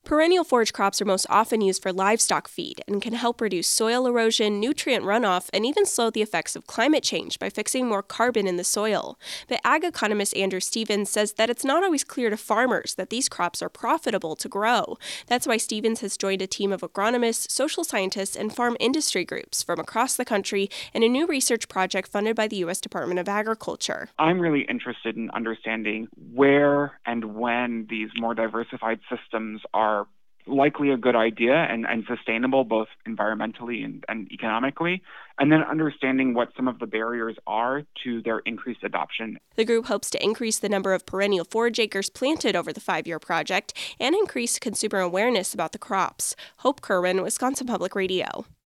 Perennial forage crops are most often used for livestock feed and can help reduce soil erosion, nutrient runoff, and even slow the effects of climate change by fixing more carbon in the soil. But ag economist Andrew Stevens says that it's not always clear to farmers that these crops are profitable to grow. That's why Stevens has joined a team of agronomists, social scientists, and farm industry groups from across the country in a new research project funded by the U.S. Department of Agriculture. I'm really interested in understanding where and when these more diversified systems are likely a good idea and sustainable both environmentally and economically, and then understanding what some of the barriers are to their increased adoption. The group hopes to increase the number of perennial forage acres planted over the 5-year project and increase consumer awareness about the crops. Hope Kerwin, Wisconsin Public Radio.